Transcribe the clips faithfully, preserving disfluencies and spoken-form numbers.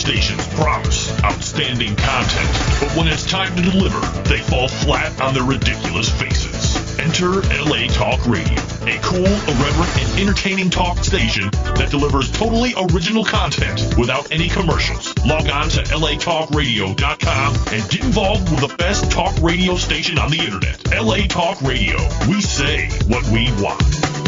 stations promise outstanding content, but when it's time to deliver, they fall flat on their ridiculous faces. Enter L A Talk Radio, a cool, irreverent, and entertaining talk station that delivers totally original content without any commercials. Log on to L A talk radio dot com and get involved with the best talk radio station on the internet. L A Talk Radio. We say what we want.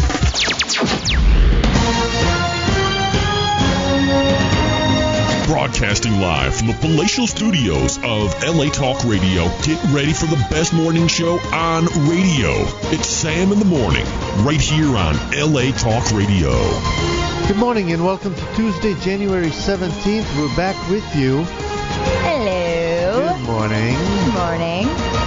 Broadcasting live from the palatial studios of L A Talk Radio. Get ready for the best morning show on radio. It's Sam in the Morning, right here on L A Talk Radio. Good morning and welcome to Tuesday, January seventeenth. We're back with you. Hello. Good morning. Good morning.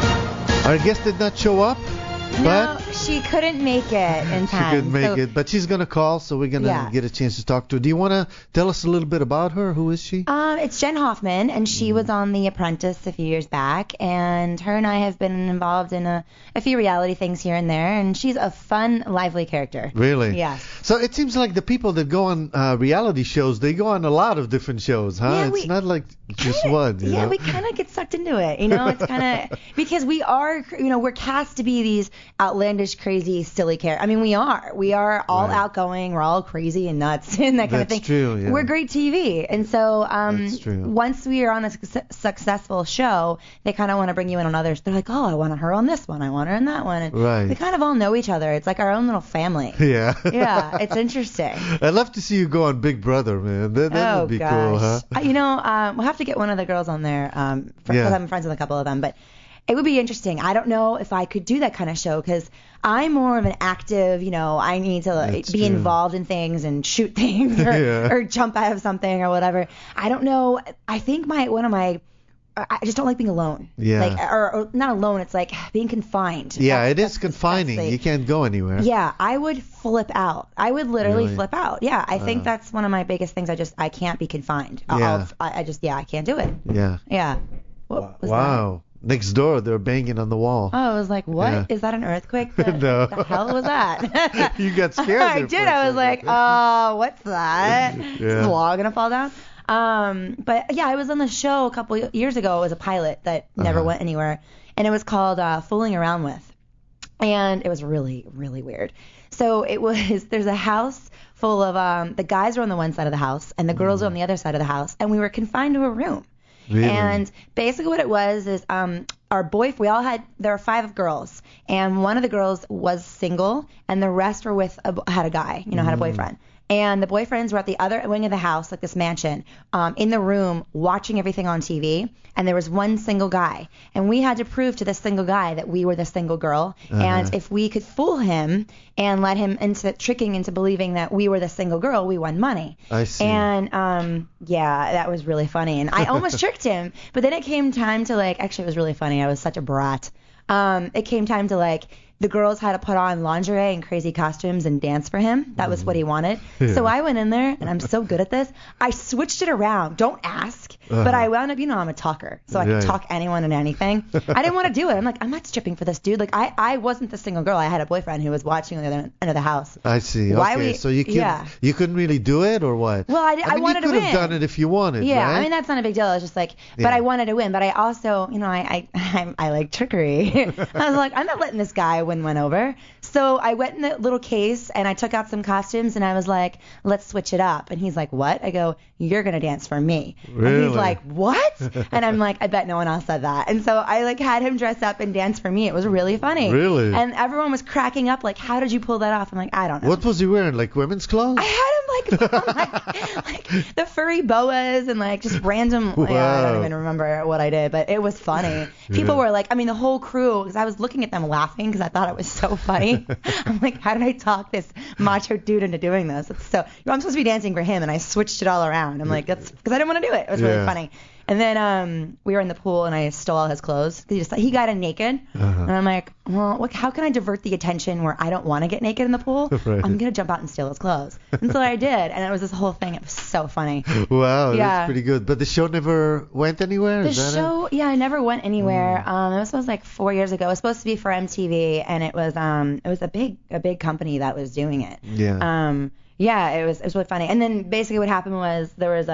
Our guest did not show up. No, But she couldn't make it in time. she couldn't make so, it, but she's going to call, so we're going to Yeah. get a chance to talk to her. Do you want to tell us a little bit about her? Who is she? Um, it's Jen Hoffman, and she was on The Apprentice a few years back, and her and I have been involved in a, a few reality things here and there, and she's a fun, lively character. Really? Yes. So it seems like the people that go on uh, reality shows, they go on a lot of different shows, huh? Yeah, it's we- not like just Kinda- one. You yeah, know? we kind of get sucked into it, you know. It's kind of because we are, you know, we're cast to be these outlandish, crazy, silly characters. I mean, we are. We are all Right. outgoing. We're all crazy and nuts and that kind That's of thing. true, yeah. We're great T V, and so um, That's true. once we are on a su- successful show, they kind of want to bring you in on others. They're like, oh, I want her on this one. I want her in that one. And Right. we kind of all know each other. It's like our own little family. Yeah. Yeah, it's interesting. I'd love to see you go on Big Brother, man. That, that oh would be gosh. cool, huh? Uh, You know, um, we'll have to get one of the girls on there. Um, because Yeah. I'm friends with a couple of them, but it would be interesting. I don't know if I could do that kind of show because I'm more of an active. You know, I need to like, That's be true. involved in things and shoot things or, Yeah. or jump out of something or whatever. I don't know. I think my one of my I just don't like being alone. Yeah. Like, or, or not alone. It's like being confined. Yeah, That's- it is that's confining. disgusting. You can't go anywhere. Yeah, I would flip out. I would literally Really? flip out. Yeah, I think Uh. that's one of my biggest things. I just I can't be confined. I'll- Yeah. I'll- I, I just yeah I can't do it. Yeah. Yeah. What was Wow. Next door, they're banging on the wall. that? Oh, I was like, what is Yeah. that? An earthquake? The, No. The hell was that? You got scared I there did. for a I was like, second. oh, what's that? Is Yeah. the wall gonna fall down? Um, but yeah, I was on the show a couple years ago. It was a pilot that never Uh-huh. went anywhere, and it was called uh, Fooling Around With, and it was really, really weird. So it was there's a house full of um, the guys are on the one side of the house, and the girls are on the other side of the house, and we were confined to a room. Really? And basically what it was is um our boy we all had there were five girls, and one of the girls was single and the rest were with a, had a guy, you know, had a boyfriend. And the boyfriends were at the other wing of the house, like this mansion, um, in the room watching everything on T V. And there was one single guy. And we had to prove to this single guy that we were the single girl. Uh-huh. And if we could fool him and let him into tricking into believing that we were the single girl, we won money. I see. And um, yeah, that was really funny. And I almost tricked him. But then it came time to like, actually, it was really funny. I was such a brat. Um, it came time to like, the girls had to put on lingerie and crazy costumes and dance for him. That was what he wanted. Yeah. So I went in there, and I'm so good at this. I switched it around. Don't ask. Uh-huh. But I wound up, you know, I'm a talker. So I Yeah. can talk anyone and anything. I didn't want to do it. I'm like, I'm not stripping for this dude. Like, I, I wasn't the single girl. I had a boyfriend who was watching on the other end of the house. I see. Why okay, we- so you could yeah. you couldn't really do it or what? Well, I, I, mean, wanted you to could win. have done it if you wanted, Yeah, right? I mean, that's not a big deal. I was just like, Yeah. but I wanted to win. But I also, you know, I I, I, I like trickery. I was like, I'm not letting this guy win one over. So I went in the little case and I took out some costumes and I was like, let's switch it up. And he's like, what? I go, you're going to dance for me. And Really? he's like, what? And I'm like, I bet no one else said that. And so I like had him dress up and dance for me. It was really funny. Really? And everyone was cracking up like, how did you pull that off? I'm like, I don't know. What was he wearing? Like women's clothes? I had him like, like, like the furry boas and like just random. Yeah, I Wow. don't even remember what I did, but it was funny. People Yeah. were like, I mean, the whole crew, because I was looking at them laughing because I thought it was so funny. I'm like, how did I talk this macho dude into doing this? It's so I'm supposed to be dancing for him, and I switched it all around. I'm like, that's because I didn't want to do it. It was Yeah. really funny. And then um, we were in the pool, and I stole all his clothes. He just he got in naked, Uh-huh. and I'm like, well, what, how can I divert the attention where I don't want to get naked in the pool? Right. I'm gonna jump out and steal his clothes. And so I did, and it was this whole thing. It was so funny. Wow, Yeah. that's pretty good. But the show never went anywhere? The Is that it? show, yeah, I never went anywhere. Um, it was supposed like four years ago. It was supposed to be for M T V, and it was um, it was a big a big company that was doing it. Yeah. Um, yeah, it was it was really funny. And then basically what happened was there was a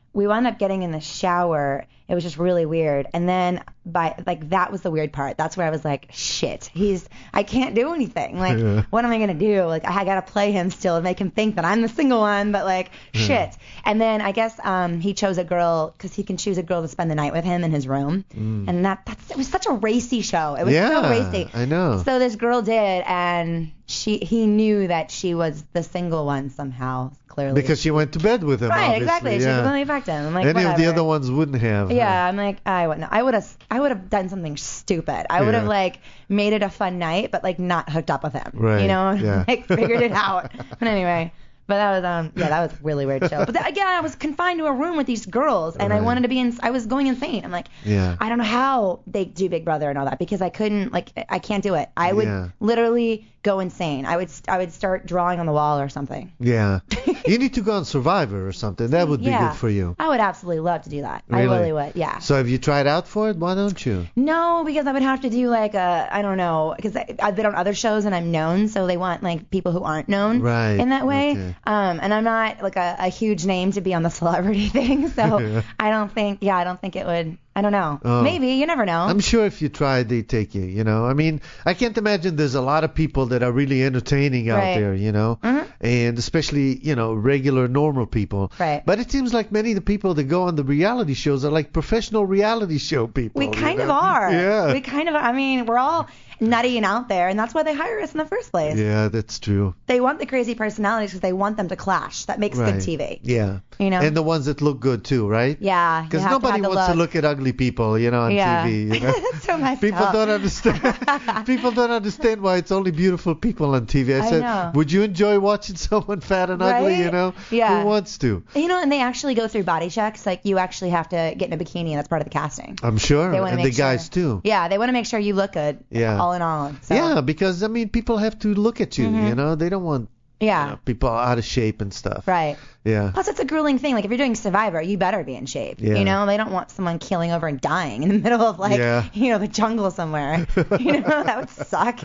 we wound up getting in the shower. It was just really weird. And then by like that was the weird part. That's where I was like, shit, he's I can't do anything. Like, Yeah. what am I gonna do? Like, I gotta play him still and make him think that I'm the single one. But like, Yeah. shit. And then I guess um he chose a girl because he can choose a girl to spend the night with him in his room. Mm. And that that's it was such a racy show. It was Yeah, so racy. I know. So this girl did, and she he knew that she was the single one somehow. Clearly. Because she went to bed with him. Right, obviously, exactly. She Yeah. was only affect him. I'm like, Any of the whatever. other ones wouldn't have. Yeah, I'm like, I wouldn't. I would have. I would have done something stupid. I would have Yeah. like made it a fun night, but like not hooked up with him. Right, You know, yeah. like figured it out. But anyway, but that was um yeah, that was a really weird show. But then, again, I was confined to a room with these girls, and I Right. wanted to be in. I was going insane. I'm like, Yeah. I don't know how they do Big Brother and all that because I couldn't like I can't do it. I would Yeah. literally go insane. I would I would start drawing on the wall or something. Yeah. You need to go on Survivor or something. That would be Yeah. good for you. I would absolutely love to do that. I Really? really would. Yeah. So have you tried out for it? Why don't you? No, because I would have to do like a, I don't know, because I've been on other shows and I'm known, so they want like people who aren't known Right, in that way. okay. Um, and I'm not like a, a huge name to be on the celebrity thing, so Yeah. I don't think, yeah, I don't think it would. I don't know. Oh. Maybe, you never know. I'm sure if you tried, they'd take you, you know. I mean, I can't imagine there's a lot of people that are really entertaining out Right. there, you know. Mhm. And especially, you know, regular, normal people. Right. But it seems like many of the people that go on the reality shows are like professional reality show people. We you kind of know? are. Yeah. We kind of, I mean, we're all nutty and out there, and that's why they hire us in the first place. Yeah, that's true. They want the crazy personalities because they want them to clash. That makes Right. good T V. Yeah. You know? And the ones that look good too, right? Yeah. you Because have to nobody have the wants to look. look at ugly people, you know, on Yeah. T V. You know? That's so messed People up. don't understand. People don't understand why it's only beautiful people on T V. I, I said, know. would you enjoy watching someone fat and ugly? Right? You know, Yeah. who wants to? You know, and they actually go through body checks. Like, you actually have to get in a bikini, and that's part of the casting. I'm sure, They wanna and the make sure- guys too. Yeah, they want to make sure you look good. Yeah. All in all. So, Yeah, because I mean, people have to look at you. Mhm. You know, they don't want Yeah. you know, people out of shape and stuff. Right. Yeah. Plus, it's a grueling thing. Like, if you're doing Survivor, you better be in shape. Yeah. You know, they don't want someone keeling over and dying in the middle of, like, Yeah. you know, the jungle somewhere. You know, that would suck.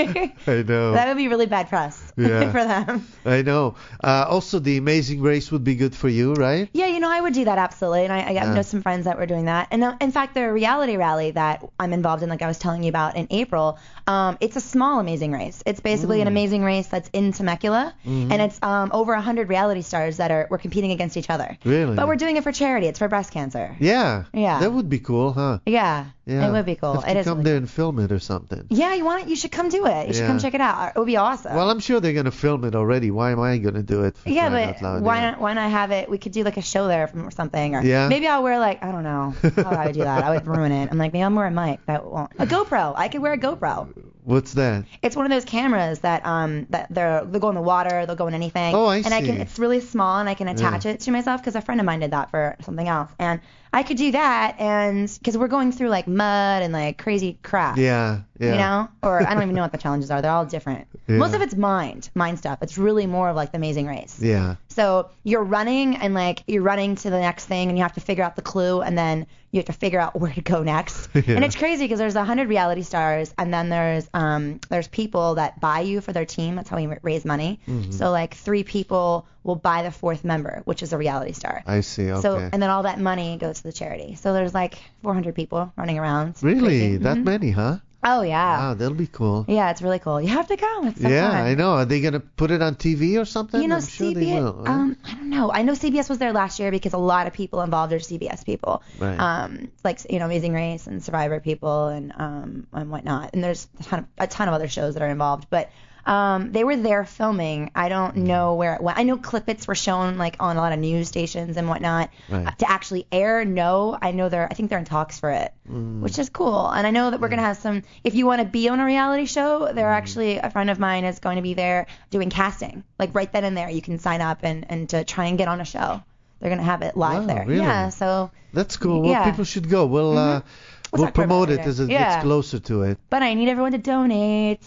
I know. That would be really bad press Yeah. for them. I know. Uh, also, the Amazing Race would be good for you, right? Yeah, you know, I would do that absolutely, and I, I Yeah. know some friends that were doing that. And uh, in fact, the reality rally that I'm involved in, like I was telling you about in April, um, it's a small Amazing Race. It's basically an Amazing Race that's in Temecula, Mhm. and it's um, over one hundred reality stars that are we're competing against each other. Really? But we're doing it for charity. It's for breast cancer. Yeah. Yeah. That would be cool, huh? Yeah, Yeah. it would be cool. Have to It is. come really there cool. and film it or something. Yeah, you want it? You should come do it. You should Yeah. come check it out. It would be awesome. Well, I'm sure they're gonna film it already. Why am I gonna do it? For yeah, crying but out loud, why yeah. not? Why not have it? We could do like a show there from or something, or Yeah. maybe I'll wear like I don't know how I would do that. I would ruin it. I'm like maybe I'll wear a mic. That won't. A GoPro. I could wear a GoPro. What's that? It's one of those cameras that um that they're they'll go in the water, they'll go in anything. Oh, I and I can see. it's really small and I can attach it to myself because a friend of mine did that for something else. And I could do that and because we're going through like mud and like crazy crap. Yeah, yeah. You know? Or I don't even know what the challenges are. They're all different. Yeah. Most of it's mind, mind stuff. It's really more of like the Amazing Race. Yeah. So you're running and like you're running to the next thing and you have to figure out the clue and then you have to figure out where to go next. Yeah. And it's crazy because there's one hundred reality stars and then there's um there's people that buy you for their team. That's how we raise money. Mhm. So like three people will buy the fourth member, which is a reality star. I see. Okay. So and then all that money goes to the charity. So there's like four hundred people running around. It's really? crazy. That Mhm. many, huh? Oh yeah. Wow, that'll be cool. Yeah, it's really cool. You have to come. It's so yeah, fun. I know. Are they gonna put it on T V or something? You know, I'm sure C B S. they will. right? Um, I don't know. I know C B S was there last year because a lot of people involved are C B S people. Right. Um, like you know, Amazing Race and Survivor people and um and whatnot. And there's a ton of, a ton of other shows that are involved, but. Um, they were there filming. I don't know where it went. I know clippets were shown like on a lot of news stations and whatnot. Right. Uh, to actually air, no. I know they're. I think they're in talks for it, Mm. which is cool. And I know that we're gonna have some. If you want to be on a reality show, there actually a friend of mine is going to be there doing casting. Like right then and there, you can sign up and and to try and get on a show. They're gonna have it live Wow, there. really? Yeah. So, That's cool. Well, Yeah. people should go. We'll uh, We'll we'll talk more about promote it it later. as it Yeah. gets closer to it. but I need everyone to donate.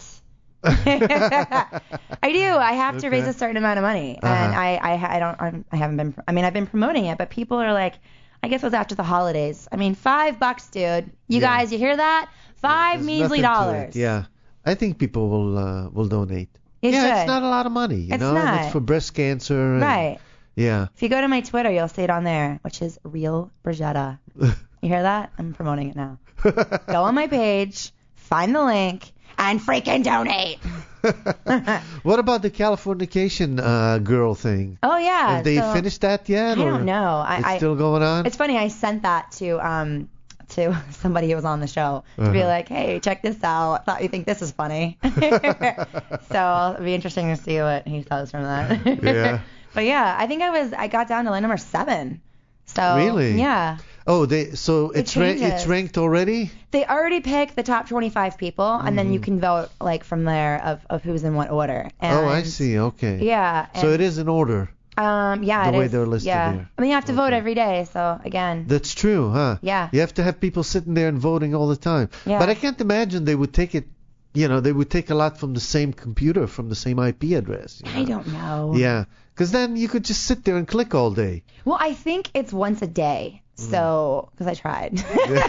I do. I have to Okay. raise a certain amount of money, Uh-huh. and I, I, I don't, I'm, I haven't been. I mean, I've been promoting it, but people are like, I guess it was after the holidays. I mean, five bucks, dude. You Yeah. guys, you hear that? Five There's measly nothing to it. dollars. Yeah, I think people will uh, will donate. You yeah, should. it's not a lot of money, you It's know. And not. it's for breast cancer. And, Right. Yeah. If you go to my Twitter, you'll see it on there, which is Real Brigetta. You hear that? I'm promoting it now. Go on my page, find the link, and freaking donate. What about the Californication uh, girl thing? Oh yeah. Have they so, finished that yet? I or don't know. I, It's I, still going on? It's funny. I sent that to um to somebody who was on the show to Uh-huh. be like, hey, check this out. Thought you think this is funny. So it'll be interesting to see what he says from that. Yeah. But yeah, I think I was I got down to like number seven. So Really? yeah. Oh, they so It it's ra- it's changes. ranked already? They already pick the top twenty-five people, and then you can vote like from there of, of who's in what order. And, oh, I see. Okay. Yeah. So and, it is in order. Um. Yeah. the it way is. they're listed yeah. here. I mean, you have to vote Okay. every day. So again. That's true, huh? Yeah. You have to have people sitting there and voting all the time. Yeah. But I can't imagine they would take it, you know, they would take a lot from the same computer, from the same I P address. you I know? don't know. Yeah. Because then you could just sit there and click all day. Well, I think it's once a day. So, because I tried.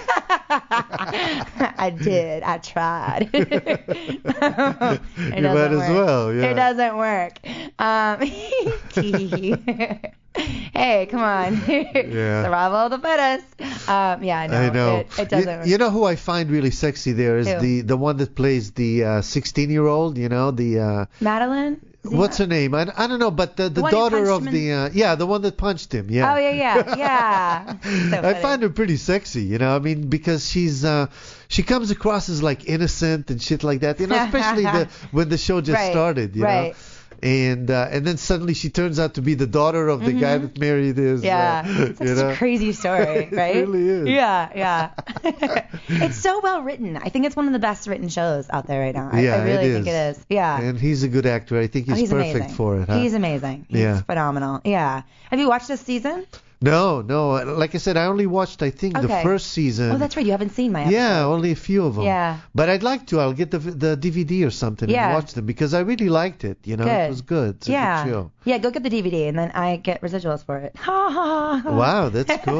I did. I tried. it You doesn't might as work. well, yeah. It doesn't work. Um, hey, come on. Yeah. Survival of the fittest. Um, yeah, I know. I know. It, it doesn't you, work. you know who I find really sexy there is Who? the the one that plays the uh, sixteen-year-old, you know, the uh, Madeline? Is he what's not- her name? I, I don't know, but the, the, one who daughter punched of him in- the uh, yeah, the one that punched him. Yeah. Oh, yeah, yeah, yeah. So I funny. find her pretty sexy, you know. I mean, because she's uh, she comes across as like innocent and shit like that, you know. Especially the when the show just Right, started, you right. know. And uh, and then suddenly she turns out to be the daughter of the guy that married his. Yeah, uh, it's such you know? a crazy story, right? It really is. Yeah, yeah. It's so well written. I think it's one of the best written shows out there right now. I, Yeah, I really it think is. it is. Yeah. And he's a good actor. I think he's, Oh, he's perfect amazing. for it. Huh? He's amazing. He's Yeah. phenomenal. Yeah. Have you watched this season? No, no. Like I said, I only watched I think the Okay. first season. Oh, that's right. You haven't seen my episode. Yeah, only a few of them. Yeah. But I'd like to. I'll get the the D V D or something Yeah. and watch them because I really liked it. You know, Good. it was good. It's a yeah. good show. Yeah, go get the D V D and then I get residuals for it. Ha ha ha. Wow, that's cool.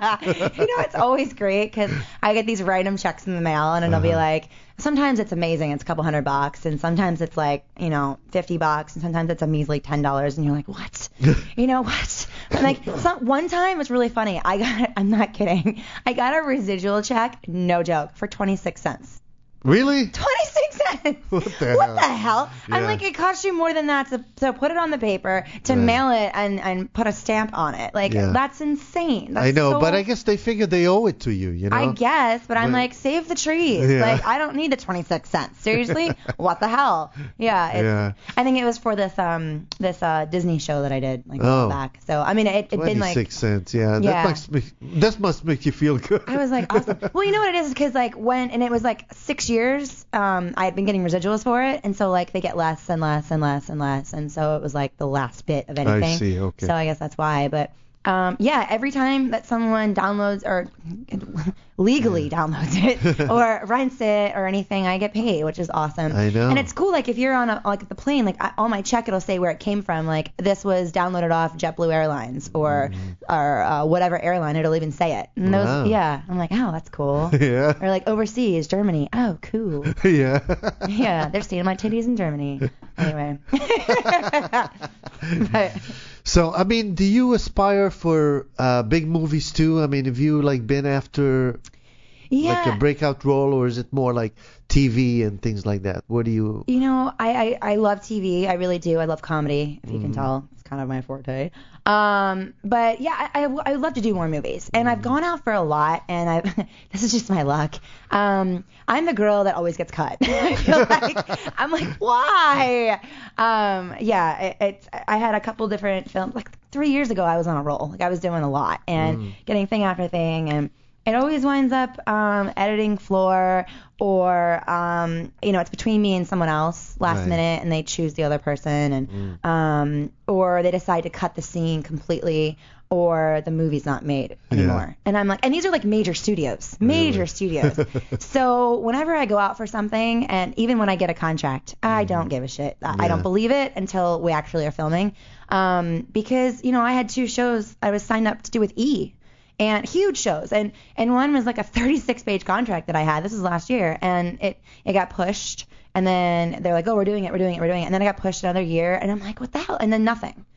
You know, it's always great because I get these random checks in the mail and it'll be Uh-huh. like, sometimes it's amazing, it's a couple hundred bucks, and sometimes it's like, you know, fifty bucks, and sometimes it's a measly ten dollars, and you're like, what? You know what? And like, some, one time it's really funny. I got, I'm not kidding, I got a residual check, no joke, for twenty-six cents. Really? twenty-six cents. What the What hell? the hell? I'm Yeah. like, it cost you more than that to, to put it on the paper, to Right. mail it, and, and put a stamp on it. Like, Yeah. that's insane. That's I know, so- but I guess they figure they owe it to you. You know. I guess, but I'm But- like, save the trees. Yeah. Like, I don't need the twenty-six cents. Seriously? What the hell? Yeah. It's, Yeah. I think it was for this um this uh Disney show that I did like a Oh. while back. So I mean, it it'd been like. Twenty-six cents. Yeah. Yeah. That must make that must make you feel good. I was like, awesome. Well, you know what it is? Because, like, when, and it was like six years, um, I had been getting residuals for it. And so, like, they get less and less and less and less. And so it was like the last bit of anything. see, okay. So I guess that's why. But, um, yeah, every time that someone downloads or legally downloads it or rents it or anything, I get paid, which is awesome. I know. And it's cool. Like, if you're on a, like the plane, like I, on my check, it'll say where it came from. Like, this was downloaded off JetBlue Airlines or or uh, whatever airline. It'll even say it. And those, Wow. yeah, I'm like, oh, that's cool. Yeah. Or like overseas, Germany. Oh, cool. Yeah. Yeah, they're seeing my titties in Germany. Anyway. But, So, I mean, do you aspire for uh, big movies too? I mean, have you like been after yeah. like a breakout role, or is it more like T V and things like that? What do you? You know, I, I, I love T V. I really do. I love comedy, if you Mm-hmm. can tell. It's kind of my forte. Um, but yeah, I, I, I would love to do more movies. And I've gone out for a lot, and I this is just my luck. Um, I'm the girl that always gets cut. I feel like I'm like, why? Um, yeah, it, it's I had a couple different films. Like three years ago, I was on a roll. Like I was doing a lot and getting thing after thing, and it always winds up um, editing floor, or um, you know, it's between me and someone else last Right. minute, and they choose the other person, and um, or they decide to cut the scene completely, or the movie's not made anymore. And I'm like, and these are like major studios, major studios. So whenever I go out for something, and even when I get a contract, I don't give a shit. I, I Yeah. don't believe it until we actually are filming, um, because you know, I had two shows I was signed up to do with E. And huge shows, and and one was like a thirty-six page contract that I had. This was last year, and it it got pushed, and then they're like, oh, we're doing it, we're doing it, we're doing it, and then it got pushed another year, and I'm like, what the hell? And then nothing.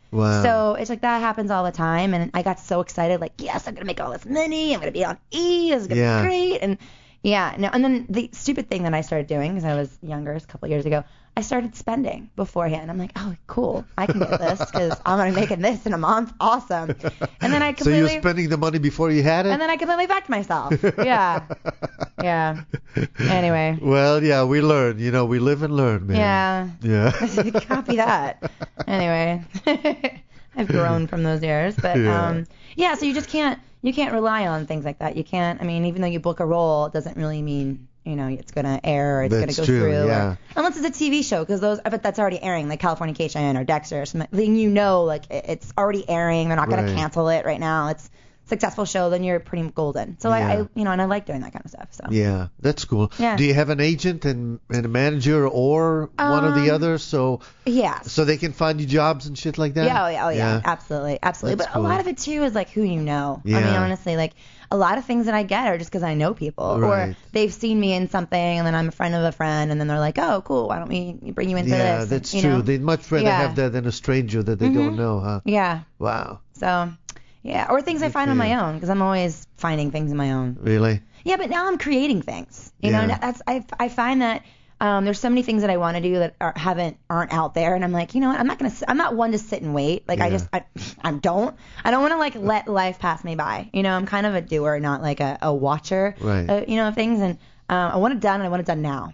Wow. So it's like that happens all the time, and I got so excited, like, yes, I'm gonna make all this money. I'm gonna be on E. This is gonna Yeah. be great. And yeah, no. And then the stupid thing that I started doing, because I was younger, a couple of years ago, I started spending beforehand. I'm like, oh, cool, I can get this because I'm gonna be making this in a month. Awesome. And then I So completely. you were spending the money before you had it? And then I completely backed myself. Yeah. Yeah. Anyway. Well, yeah, we learn. You know, we live and learn, man. Yeah. Yeah. Copy that. Anyway. I've grown from those years, but Yeah. um yeah, so you just can't you can't rely on things like that. You can't I mean, even though you book a role, it doesn't really mean, you know, it's going to air or it's going to That's go true, through. yeah. Or, unless it's a T V show, because those, but that's already airing, like Californication or Dexter or something. Then you know, like it- it's already airing. They're not going Right. to cancel it right now. It's a successful show, then you're pretty golden. So I, Yeah. I, you know, and I like doing that kind of stuff. So Yeah, that's cool. Yeah. Do you have an agent and, and a manager or one or the Um, other so yeah. so they can find you jobs and shit like that? Yeah, oh yeah, oh yeah, absolutely, absolutely. That's but a lot cool. of it too is like who you know. I mean, Yeah. honestly, like a lot of things that I get are just because I know people, Right. or they've seen me in something, and then I'm a friend of a friend, and then they're like, oh, cool, why don't we bring you into Yeah, this? that's you true. know? They'd much rather Yeah. have that than a stranger that they Mhm. don't know, huh? Yeah. Wow. So, yeah, or things I Good find for on my you. own, because I'm always finding things on my own. Really? Yeah, but now I'm creating things. You Yeah. know, and that's I I find that um, there's so many things that I want to do that are, haven't aren't out there, and I'm like, you know what? I'm not gonna. s- I'm not one to sit and wait. Like I Yeah. just I, I don't. I don't want to like let life pass me by. You know, I'm kind of a doer, not like a, a watcher. Right. Uh, you know, of things, and um, I want it done, and I want it done now.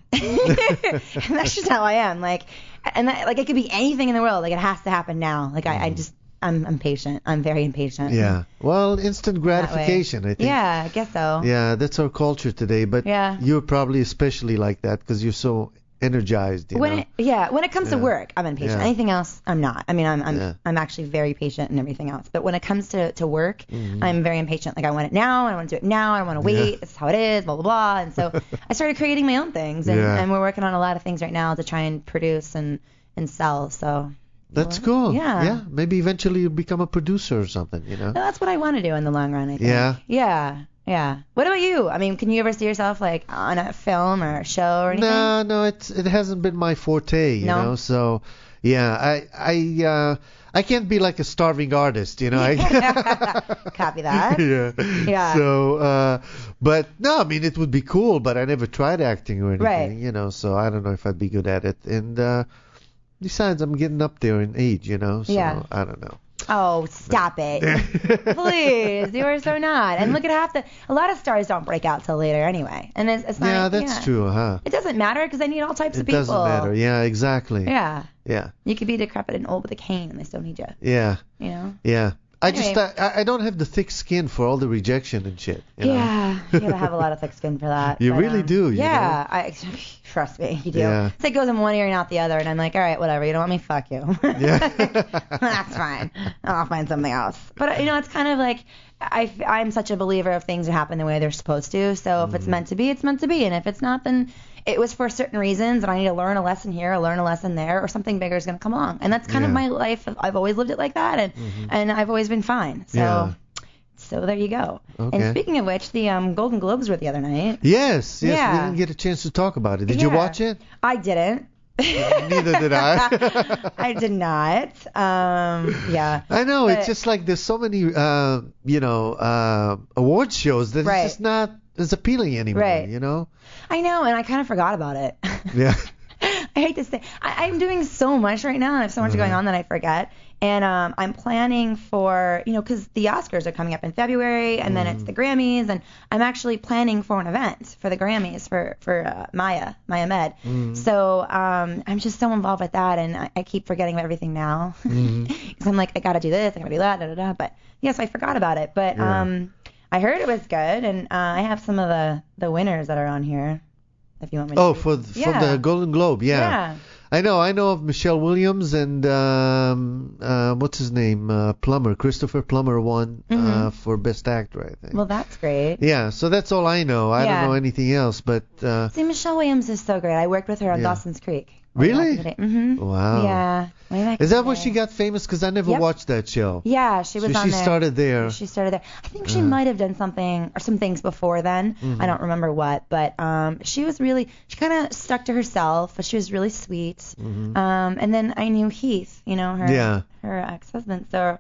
And that's just how I am. Like, and that, like it could be anything in the world. Like it has to happen now. Like I, I just. I'm impatient. I'm very impatient. Yeah. Well, instant That way. gratification, I think. Yeah, I guess so. Yeah, that's our culture today. But Yeah. you're probably especially like that because you're so energized, you When know? it, yeah, when it comes to Yeah. work, I'm impatient. Yeah. Anything else, I'm not. I mean, I'm I'm Yeah. I'm actually very patient in everything else. But when it comes to to work, Mhm. I'm very impatient. Like I want it now. I want to do it now. I don't want to wait. Yeah. This is how it is. Blah blah blah. And so I started creating my own things, and, Yeah. and we're working on a lot of things right now to try and produce and and sell. So That's well, cool. Yeah. Yeah. Maybe eventually you'll become a producer or something, you know? No, that's what I want to do in the long run. I think. Yeah? Yeah. Yeah. What about you? I mean, can you ever see yourself like on a film or a show or anything? No, no, it's it hasn't been my forte, you No? know. So, yeah, I I uh I can't be like a starving artist, you know. I, Copy that. yeah. Yeah. So, uh, but no, I mean it would be cool, but I never tried acting or anything, Right. you know. So I don't know if I'd be good at it. And uh besides, I'm getting up there in age, you know. So Yeah. I don't know. Oh, stop it. Please, you are so not. And look at half the. A lot of stars don't break out till later anyway, and it's, it's not. Yeah, that's yeah. true, huh? It doesn't matter because I need all types It of people. doesn't matter. Yeah, exactly. Yeah, Yeah. you could be decrepit and old with a cane, and they still need you. Yeah. You know. Yeah. I Anyway. just I, I don't have the thick skin for all the rejection and shit. You know? Yeah, you gotta have a lot of thick skin for that. You but, really um, do, you Yeah, I trust me, you do. Yeah. It's like it goes in one ear and out the other, and I'm like, all right, whatever. You don't want me, fuck you. Yeah. That's fine. I'll find something else. But you know, it's kind of like I I'm such a believer of things that happen the way they're supposed to. So if it's meant to be, it's meant to be, and if it's not, then it was for certain reasons, and I need to learn a lesson here, or learn a lesson there, or something bigger is gonna come along. And that's kind of Yeah. my life. I've always lived it like that, and and I've always been fine. So. Yeah. So there you go. Okay. And speaking of which, the um, Golden Globes were the other night. Yes, yes. We Yeah. didn't get a chance to talk about it. Did you Yeah. watch it? I didn't. Neither did I. I did not. Um, yeah. I know. But- It's just like there's so many, uh, you know, uh, award shows that Right. it's just not as appealing anymore. Right. You know? I know, and I kind of forgot about it. Yeah. I hate to say, I, I'm doing so much right now, and I have so much Uh-huh. going on that I forget. And um, I'm planning for, you know, because the Oscars are coming up in February, and then Mm. it's the Grammys, and I'm actually planning for an event for the Grammys for for uh, Maya, Maya Med. Mm. So um, I'm just so involved with that, and I, I keep forgetting about everything now. Because Mhm. I'm like, I gotta do this, I gotta do that, da da da. But yes, I forgot about it. But Yeah. um, I heard it was good, and uh, I have some of the the winners that are on here. If you want me to. Oh, read. for th- Yeah. for the Golden Globe, yeah. Yeah. I know. I know of Michelle Williams and um, uh, what's his name? Uh, Plummer. Christopher Plummer won uh, Mhm. for Best Actor, I think. Well, that's great. Yeah. So that's all I know. I Yeah. don't know anything else, but uh, See, Michelle Williams is so great. I worked with her on Yeah. Dawson's Creek. Really? Mm-hmm. Wow. Yeah. Way back Is in that the where day. she got famous? Because I never Yep. watched that show. Yeah, she was so on she there. started there. She started there. I think she Uh. might have done something or some things before then. Mhm. I don't remember what, but um, she was really she kind of stuck to herself, but she was really sweet. Mhm. Um, and then I knew Heath, you know, her Yeah. her ex-husband. So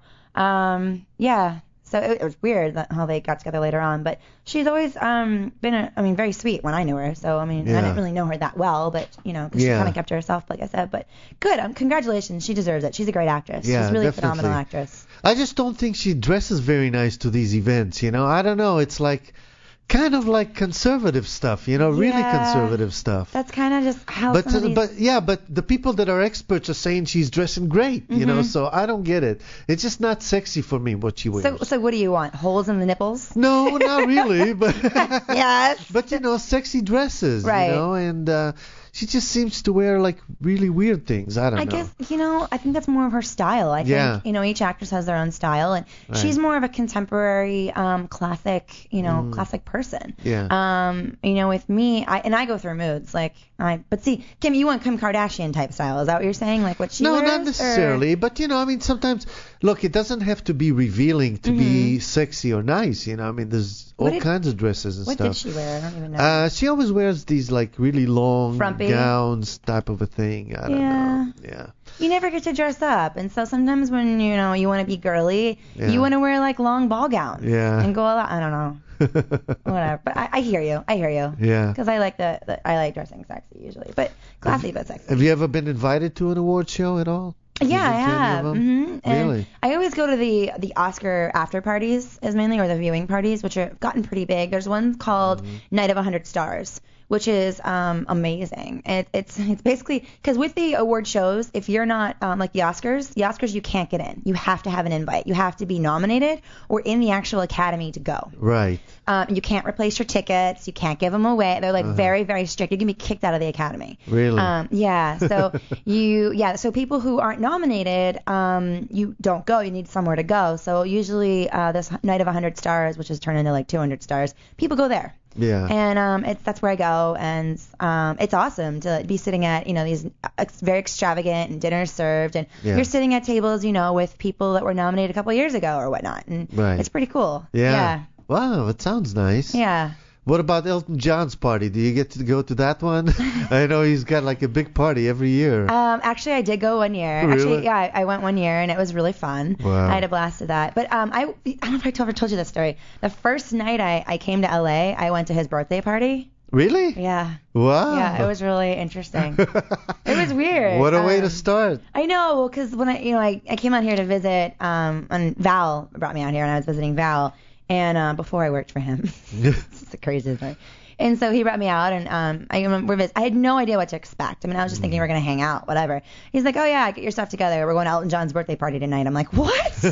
um, yeah. So it, it was weird that how they got together later on, but she's always um been a, I mean very sweet when I knew her. So I mean Yeah. I didn't really know her that well, but you know 'cause Yeah. she kind of kept to herself, like I said. But good, um, congratulations, she deserves it. She's a great actress. Yeah, she's really a definitely. phenomenal actress. I just don't think she dresses very nice to these events, you know. I don't know. It's like kind of like conservative stuff, you know, really Yeah. conservative stuff. That's kind of just how But some of these... but yeah, but the people that are experts are saying she's dressing great, you know. Mhm. So I don't get it. It's just not sexy for me what she wears. So, so what do you want? Holes in the nipples? No, not really, but Yes. but you know, sexy dresses, Right. you know, and uh, she just seems to wear like really weird things. I don't I know. guess, you know, I think that's more of her style. I think, Yeah. you know, each actress has their own style, and Right. she's more of a contemporary, um, classic, you know, classic person. Yeah. Um, you know, with me, I and I go through moods, like, I, but see, Kim, you want Kim Kardashian type style. Is that what you're saying? Like what she No, wears? not or- necessarily, but you know, I mean, sometimes, look, it doesn't have to be revealing to be sexy or nice, you know. I mean, there's all What did- kinds of dresses and What stuff. did she wear? I don't even know. Uh, she always wears these like really long Frumpy? gowns type of a thing. I don't Yeah. know. Yeah. You never get to dress up, and so sometimes when you know you want to be girly, Yeah. you want to wear like long ball gowns. Yeah. And go all out. I don't know. Whatever. But I, I hear you. I hear you. Yeah. Because I like the, the I like dressing sexy usually, but classy but sexy. Have you ever been invited to an award show at all? Yeah, I Have you been to any have. of them? hmm And Really? I always go to the the Oscar after parties, is mainly, or the viewing parties, which have gotten pretty big. There's one called Mm-hmm. Night of a Hundred Stars, which is um, amazing. It, it's it's basically because with the award shows, if you're not um, like the Oscars, the Oscars you can't get in. You have to have an invite. You have to be nominated or in the actual academy to go. Right. Um, you can't replace your tickets. You can't give them away. They're like very, very strict. You can be kicked out of the academy. Really? Um, yeah. So you, yeah. So people who aren't nominated, um, you don't go. You need somewhere to go. So usually uh, this Night of a Hundred Stars, which has turned into like two hundred stars, people go there. Yeah. And um, it's that's where I go, and um, it's awesome to be sitting at you know these ex- very extravagant and dinners served, and Yeah. you're sitting at tables you know with people that were nominated a couple years ago or whatnot, and Right. it's pretty cool. yeah. Yeah. Wow, it sounds nice. Yeah. What about Elton John's party? Do you get to go to that one? I know he's got like a big party every year. Um, actually, I did go one year. Really? Actually, yeah, I, I went one year and it was really fun. Wow. I had a blast with that. But um, I, I don't know if I told, ever told you this story. The first night I, I came to L A, I went to his birthday party. Really? Yeah. Wow. Yeah, it was really interesting. It was weird. What a way to Um, start. I know, because when I, you know, I, I came out here to visit, um, and Val brought me out here, and I was visiting Val, and uh, before I worked for him, it's the craziest thing. And so he brought me out, and um, I remember vis- I had no idea what to expect. I mean, I was just thinking we we're gonna hang out, whatever. He's like, "Oh yeah, get your stuff together. We're going to Elton John's birthday party tonight." I'm like, "What?"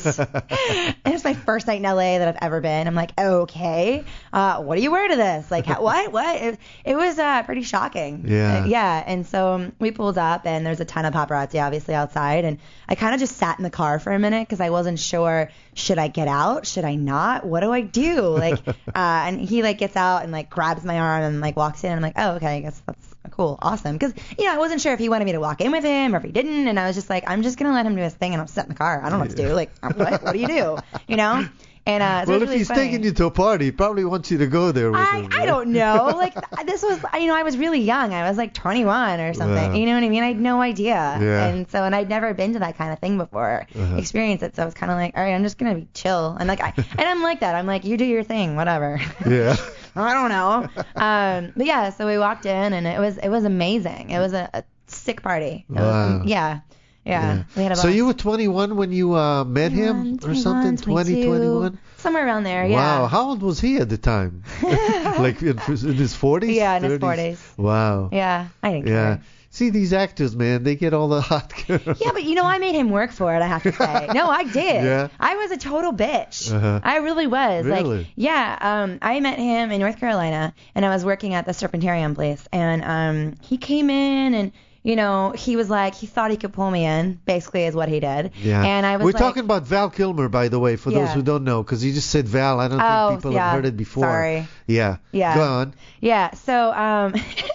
And it's my first night in L A that I've ever been. I'm like, "Okay, uh, what do you wear to this? Like, how, what? What?" It, it was uh, pretty shocking. Yeah. Uh, yeah. And so um, we pulled up, and there's a ton of paparazzi obviously outside, and I kind of just sat in the car for a minute because I wasn't sure, should I get out? Should I not? What do I do? Like, uh, and he like gets out and like grabs my arm and like walks in, and I'm like, oh, okay, I guess that's cool, awesome. Because, you know, I wasn't sure if he wanted me to walk in with him or if he didn't, and I was just like, I'm just gonna let him do his thing, and I'll sit in the car. I don't know what to do. Like, what? What do you do? You know? And uh, so Well, it was if really he's funny. taking you to a party, he probably wants you to go there with I, him. I right? don't know. Like, this was, you know, I was really young. I was like twenty-one or something. Wow. You know what I mean? I had no idea. Yeah. And so, and I'd never been to that kind of thing before, Uh-huh. experienced it. So I was kind of like, all right, I'm just going to be chill. And like, I, and I'm like that. I'm like, you do your thing, whatever. Yeah. I don't know. Um, but yeah, so we walked in, and it was, it was amazing. It was a, a sick party. It Wow. was, yeah. Yeah. We had a So blast. you were twenty-one when you uh, met him or something? twenty, twenty-one? Somewhere around there, yeah. Wow. How old was he at the time? Like in, in his forties? Yeah, in his thirties? forties. Wow. Yeah, I didn't Yeah. care. See, these actors, man, they get all the hot girls. Yeah, but you know, I made him work for it, I have to say. No, I did. Yeah? I was a total bitch. Uh-huh. I really was. Really? Like, yeah, um, I met him in North Carolina, and I was working at the Serpentarium place, and um, he came in, and, you know, he was like, he thought he could pull me in, basically is what he did. Yeah. And I was We're like, talking about Val Kilmer, by the way, for those Yeah. who don't know, because you just said Val. I don't Oh, think people yeah. have heard it before. Sorry. Yeah. Yeah. Go on. Yeah, so um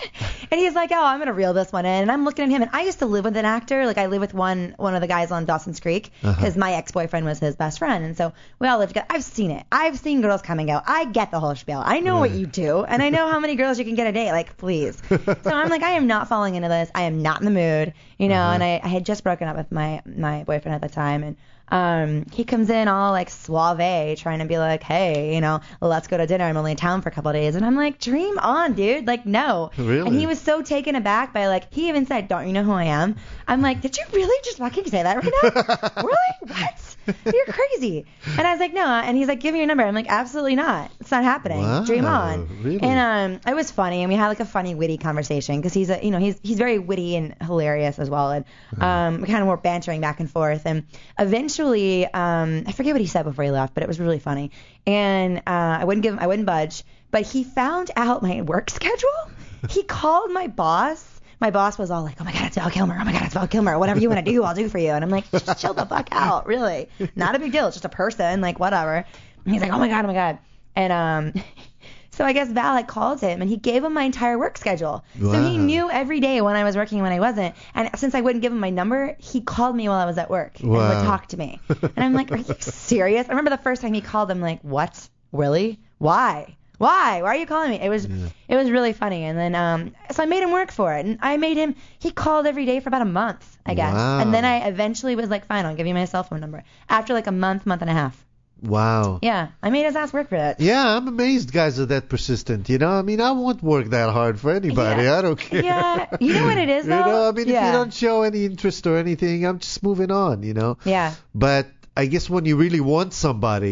And he's like, oh, I'm going to reel this one in. And I'm looking at him, and I used to live with an actor. Like, I live with one one of the guys on Dawson's Creek because uh-huh. my ex-boyfriend was his best friend. And so we all lived together. I've seen it. I've seen girls come and go. I get the whole spiel. I know right. what you do, and I know how many girls you can get a date. Like, please. So I'm like, I am not falling into this. I am not in the mood, you know. Uh-huh. And I, I had just broken up with my, my boyfriend at the time, and Um, he comes in all like suave, trying to be like, hey, you know, let's go to dinner. I'm only in town for a couple of days. And I'm like, dream on, dude. Like, no. Really? And he was so taken aback by like, he even said, don't you know who I am? I'm like, did you really just fucking say that right now? Really? What? You're crazy. And I was like, no. And he's like, give me your number. I'm like, absolutely not. It's not happening. Wow, dream on. Really? And um, it was funny. And we had like a funny, witty conversation because he's a, you know, he's he's very witty and hilarious as well. And um, we kind of were bantering back and forth. And eventually, um, Um, I forget what he said before he left, but it was really funny. And uh, I wouldn't give him, I wouldn't budge. But he found out my work schedule. He called my boss. My boss was all like, "Oh my God, it's Val Kilmer. Oh my God, it's Val Kilmer. Whatever you want to do, I'll do for you." And I'm like, "Just chill the fuck out, really. Not a big deal. It's just a person, like whatever." And he's like, "Oh my God, oh my God." And um. So I guess Val had called him, and he gave him my entire work schedule. Wow. So he knew every day when I was working and when I wasn't. And since I wouldn't give him my number, he called me while I was at work wow. and would talk to me. And I'm like, are you serious? I remember the first time he called, I'm like, what? Really? Why? Why? Why are you calling me? It was yeah. it was really funny. And then um, so I made him work for it. And I made him, he called every day for about a month, I guess. Wow. And then I eventually was like, fine, I'll give you my cell phone number. After like a month, month and a half. Wow. Yeah, I made his ass work for that. Yeah, I'm amazed guys are that persistent, you know? I mean, I won't work that hard for anybody. Yeah. I don't care. Yeah, you know what it is, though? You know, I mean, yeah. if you don't show any interest or anything, I'm just moving on, you know? Yeah. But I guess when you really want somebody...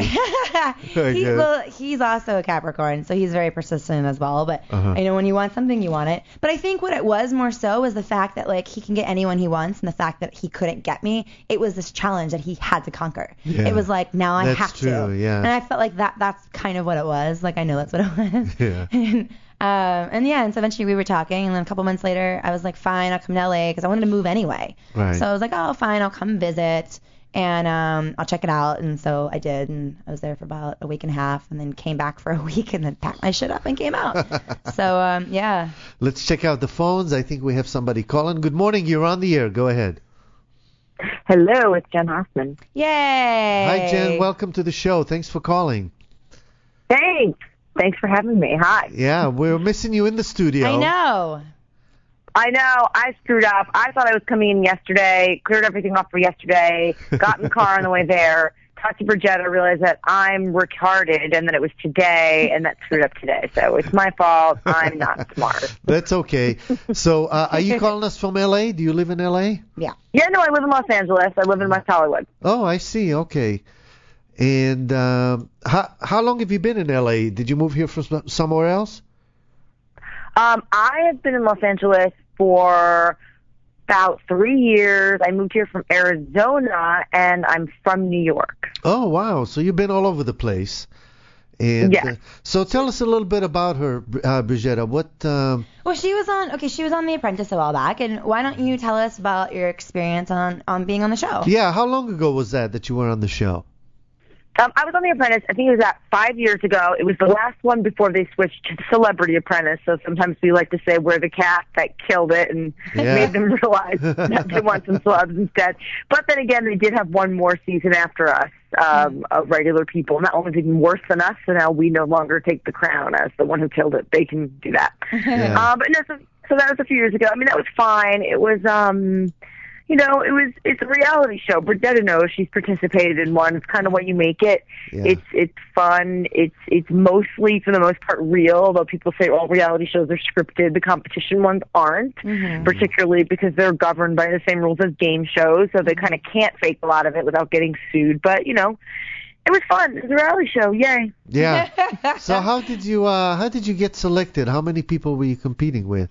he's, well, he's also a Capricorn, so he's very persistent as well. But uh-huh. you know, when you want something, you want it. But I think what it was more so was the fact that like he can get anyone he wants, and the fact that he couldn't get me. It was this challenge that he had to conquer. Yeah. It was like now I that's have true, to. Yeah. And I felt like that. That's kind of what it was. Like I know that's what it was. Yeah. and, um, and yeah, and so eventually we were talking, and then a couple months later, I was like, fine, I'll come to L A because I wanted to move anyway. Right. So I was like, oh, fine, I'll come visit. And um, I'll check it out. And so I did. And I was there for about a week and a half and then came back for a week and then packed my shit up and came out. so, um, yeah. Let's check out the phones. I think we have somebody calling. Good morning. You're on the air. Go ahead. Hello. It's Jen Hoffman. Yay. Hi, Jen. Welcome to the show. Thanks for calling. Thanks. Thanks for having me. Hi. Yeah, we're missing you in the studio. I know. I know, I screwed up. I thought I was coming in yesterday, cleared everything up for yesterday, got in the car on the way there, talked to Bridgetta, realized that I'm retarded and that it was today, and that screwed up today. So it's my fault. I'm not smart. That's okay. So uh, are you calling us from L A? Do you live in L A? Yeah. Yeah, no, I live in Los Angeles. I live in West Hollywood. Oh, I see. Okay. And um, how, how long have you been in L A? Did you move here from somewhere else? Um, I have been in Los Angeles for about three years. I moved here from Arizona, and I'm from New York. Oh, wow. So you've been all over the place. And yes. uh, so tell us a little bit about her, uh, Bridgetta. What? Um... Well, she was on. Okay, she was on The Apprentice a while back, and why don't you tell us about your experience on on being on the show? Yeah. How long ago was that that you were on the show? Um, I was on The Apprentice. I think it was at five years ago. It was the last one before they switched to Celebrity Apprentice. So sometimes we like to say we're the cast that killed it and yeah. made them realize that they want some celebs instead. But then again, they did have one more season after us um, of regular people. And that one was even worse than us. So now we no longer take the crown as the one who killed it. They can do that. Yeah. Uh, but no, so, so that was a few years ago. I mean, that was fine. It was... um You know, it was, it's a reality show. Bridgetta knows she's participated in one. It's kind of what you make it. Yeah. It's, it's fun. It's, it's mostly, for the most part, real, although people say all reality shows are scripted. The competition ones aren't, mm-hmm. particularly because they're governed by the same rules as game shows, so they kind of can't fake a lot of it without getting sued. But, you know, it was fun. It was a reality show. Yay. Yeah. So how did you, uh, how did you get selected? How many people were you competing with?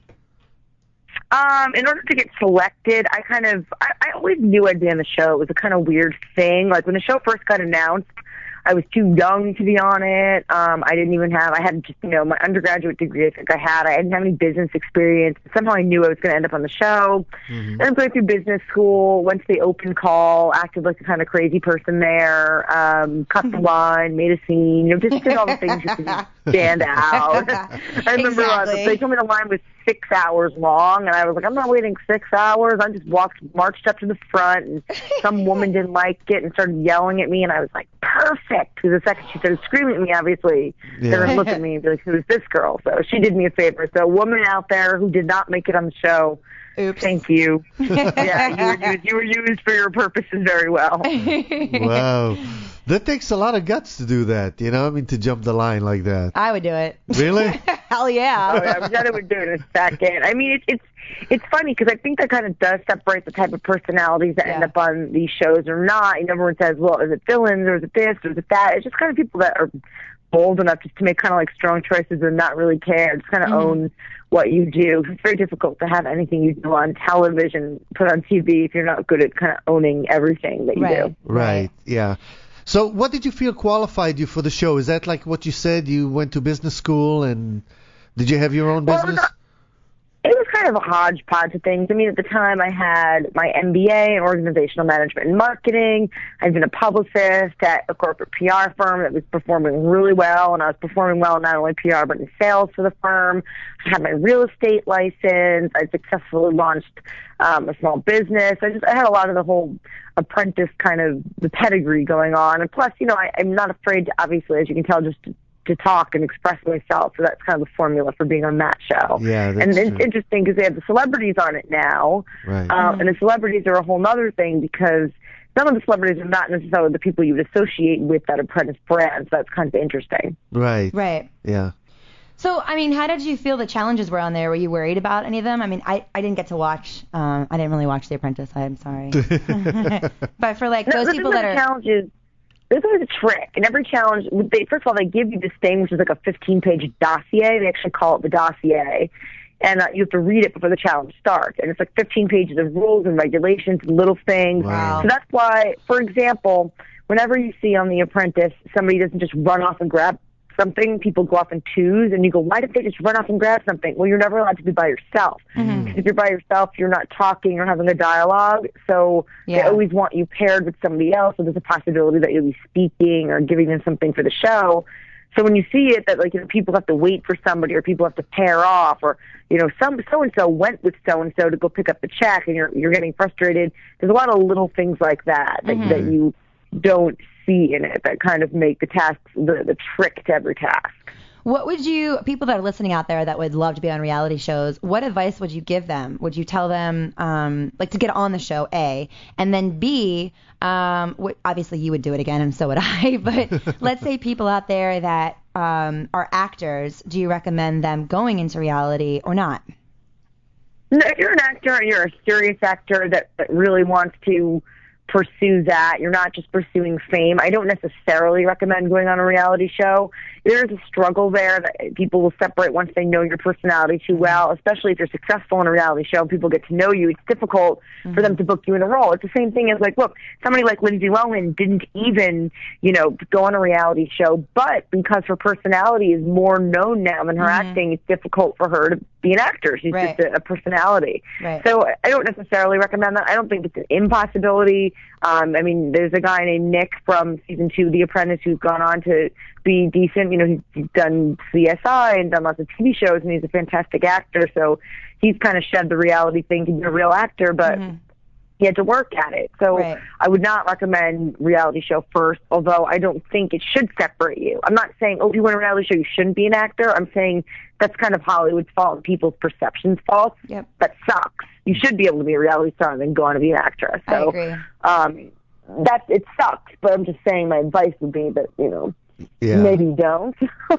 Um, in order to get selected, I kind of, I, I always knew I'd be on the show. It was a kind of weird thing. Like, when the show first got announced, I was too young to be on it. Um, I didn't even have, I had just, you know, my undergraduate degree I think I had. I didn't have any business experience. Somehow I knew I was going to end up on the show. Mm-hmm. And I'm going through business school, went to the open call, acted like a kind of crazy person there, um, cut the line, made a scene, you know, just did all the things you can stand out. I remember Exactly. uh, they told me the line was six hours long, and I was like, I'm not waiting six hours. I just walked, marched up to the front, and some woman didn't like it and started yelling at me, and I was like, perfect. Because the second she started screaming at me, obviously, Yeah. they're going to look at me and be like, who's this girl? So she did me a favor. So a woman out there who did not make it on the show, Oops. thank you. Yeah, you were, used, you were used for your purposes very well. Wow. That takes a lot of guts to do that, you know, I mean, to jump the line like that. I would do it. Really? Hell yeah. Oh, yeah, Jenna would do it in a second. I mean, it's it's it's funny because I think that kind of does separate the type of personalities that end Yeah. up on these shows or not. You know, everyone says, well, is it villains or is it this or is it that? It's just kind of people that are bold enough just to make kind of like strong choices and not really care, just kind of Mhm. own what you do. It's very difficult to have anything you do on television put on T V if you're not good at kind of owning everything that you Right. do. Right, yeah. So what did you feel qualified you for the show? Is that like what you said? You went to business school and did you have your own Well, business? It was kind of a hodgepodge of things. I mean, at the time, I had my M B A in organizational management and marketing. I'd been a publicist at a corporate P R firm that was performing really well, and I was performing well not only P R but in sales for the firm. I had my real estate license. I successfully launched um, a small business. I just I had a lot of the whole apprentice kind of the pedigree going on, and plus, you know, I, I'm not afraid to, obviously, as you can tell, just to, to talk and express myself. So that's kind of the formula for being on that show. Yeah, that's and it's true. interesting because they have the celebrities on it now, Right. um, and the celebrities are a whole other thing because some of the celebrities are not necessarily the people you would associate with that apprentice brand. So that's kind of interesting. Right. Right. Yeah. So, I mean, how did you feel the challenges were on there? Were you worried about any of them? I mean, I, I didn't get to watch. Um, I didn't really watch The Apprentice. I'm sorry. But for like No, those this people is that the are, challenges. There's always a trick, and every challenge. They, first of all, they give you this thing which is like a fifteen-page dossier. They actually call it the dossier, and uh, you have to read it before the challenge starts. And it's like fifteen pages of rules and regulations and little things. Wow. So that's why, for example, whenever you see on The Apprentice somebody doesn't just run off and grab something, people go off in twos, and you go, why did they just run off and grab something? Well, you're never allowed to be by yourself. Mhm. Because if you're by yourself, you're not talking or having a dialogue. So Yeah. they always want you paired with somebody else, so there's a possibility that you'll be speaking or giving them something for the show. So when you see it that, like, you know, people have to wait for somebody or people have to pair off or, you know, some so-and-so went with so-and-so to go pick up the check and you're you're getting frustrated, there's a lot of little things like that that, Mhm. that you don't see in it that kind of make the task, the, the trick to every task. what would you, people that are listening out there that would love to be on reality shows, what advice would you give them? Would you tell them, um, like, to get on the show, A, and then B, um, wh- obviously you would do it again, and so would I, but let's say people out there that um, are actors, do you recommend them going into reality or not? No, if you're an actor and you're a serious actor that, that really wants to pursue that, you're not just pursuing fame, I don't necessarily recommend going on a reality show. There's a struggle there that people will separate once they know your personality too well, especially if you're successful in a reality show and people get to know you. It's difficult Mm-hmm. for them to book you in a role. It's the same thing as, like, look, somebody like Lindsay Lohan didn't even, you know, go on a reality show, but because her personality is more known now than her Mhm. acting, it's difficult for her to be an actor. She's Right. just a, a personality. Right. So I don't necessarily recommend that. I don't think it's an impossibility. Um, I mean, there's a guy named Nick from season two of The Apprentice who's gone on to be decent. You know, he's, he's done C S I and done lots of T V shows, and he's a fantastic actor. So he's kind of shed the reality thing to be a real actor, but Mhm. he had to work at it. So Right. I would not recommend reality show first, although I don't think it should separate you. I'm not saying, oh, if you want a reality show, you shouldn't be an actor. I'm saying that's kind of Hollywood's fault and people's perceptions fault. Yep. That sucks. You should be able to be a reality star and then go on to be an actress. I So, agree. um, that it sucks, but I'm just saying my advice would be that, you know, Yeah. maybe don't.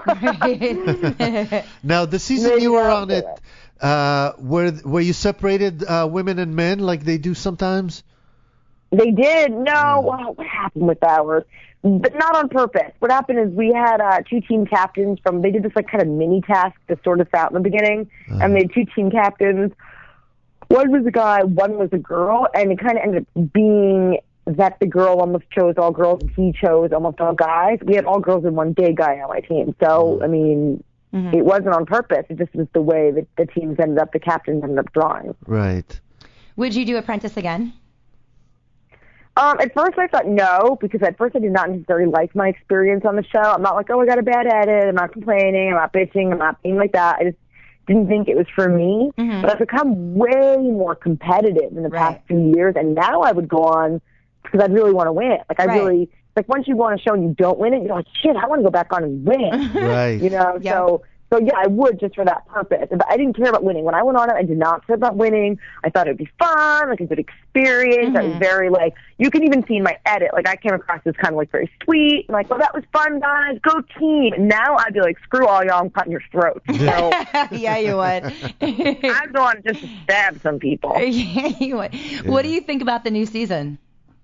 Now, the season Maybe you were not on do it, uh, were were you separated uh, women and men like they do sometimes? They did. No, well, what happened with ours? But not on purpose. What happened is we had uh, two team captains from, they did this like kind of mini task to sort us out in the beginning. Uh-huh. And they had two team captains. One was a guy, one was a girl, and it kind of ended up being that the girl almost chose all girls and he chose almost all guys. We had all girls and one gay guy on my team. So, I mean, Mhm. it wasn't on purpose. It just was the way that the teams ended up, the captains ended up drawing. Right. Would you do Apprentice again? Um, at first I thought no, because at first I did not necessarily like my experience on the show. I'm not like, oh, I got a bad edit. I'm not complaining. I'm not bitching. I'm not being like that. I just didn't think it was for me. Mm-hmm. But I've become way more competitive in the right. past few years, and now I would go on because I'd really want to win. Like I right. really, like once you go on a show and you don't win it, you're like, shit, I want to go back on and win. Right. You know, yep. so. So, yeah, I would just for that purpose. But I didn't care about winning. When I went on it, I did not care about winning. I thought it would be fun, like a good experience. Mm-hmm. I was very, like, you can even see in my edit, like, I came across as kind of, like, very sweet. And like, well, that was fun, guys. Go team. And now I'd be like, screw all y'all. I'm cutting your throats. So, yeah, you would. I'd go on just to stab some people. Yeah, you would. Yeah. What do you think about the new season?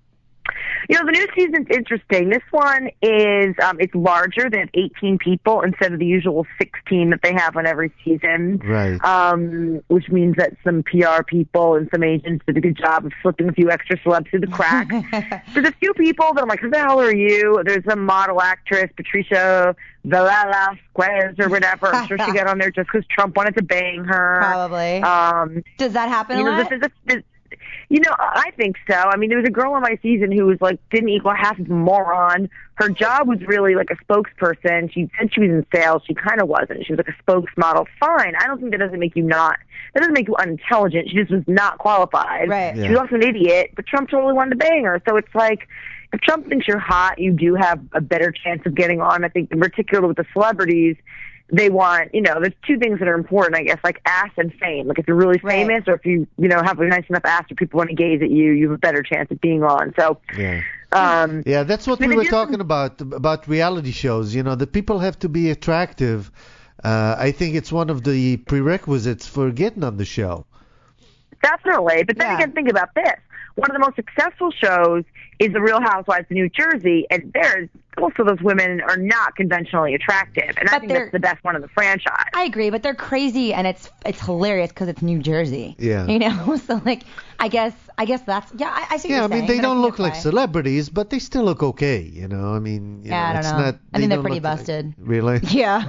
You know, the new season's interesting. This one is, um, it's larger. They have eighteen people instead of the usual sixteen that they have on every season. Right. Um, which means that some P R people and some agents did a good job of slipping a few extra celebs through the cracks. There's a few people that I'm like, who the hell are you? There's a model actress, Patricia Velasquez or whatever. I'm sure she got on there just because Trump wanted to bang her. Probably. Um, Does that happen you a know, lot? This is a, this, You know, I think so. I mean, there was a girl on my season who was like, didn't equal half of a moron. Her job was really like a spokesperson. She said she was in sales. She kind of wasn't. She was like a spokesmodel. Fine. I don't think that doesn't make you not, that doesn't make you unintelligent. She just was not qualified. Right. Yeah. She was also an idiot, but Trump totally wanted to bang her. So it's like, if Trump thinks you're hot, you do have a better chance of getting on. I think in particular with the celebrities, they want, you know, there's two things that are important, I guess, like ass and fame. Like if you're really Right. famous or if you, you know, have a nice enough ass or people want to gaze at you, you have a better chance of being on. So, Yeah. um, Yeah, that's what I mean, we were it is- talking about, about reality shows. You know, the people have to be attractive. Uh, I think it's one of the prerequisites for getting on the show. definitely. But then Yeah. again, think about this. One of the most successful shows is The Real Housewives of New Jersey, and there's most of those women are not conventionally attractive, and I But think they're- that's the best one in the franchise. I agree, but they're crazy, and it's it's hilarious because it's New Jersey. Yeah. You know, so like, I guess I guess that's yeah. I, I see what Yeah, I you're mean, saying, they but I don't think look it's like fine. celebrities, but they still look okay. You know, I mean, you Yeah, know, I don't it's know. not. I think they're don't pretty look like- busted. Really? Yeah.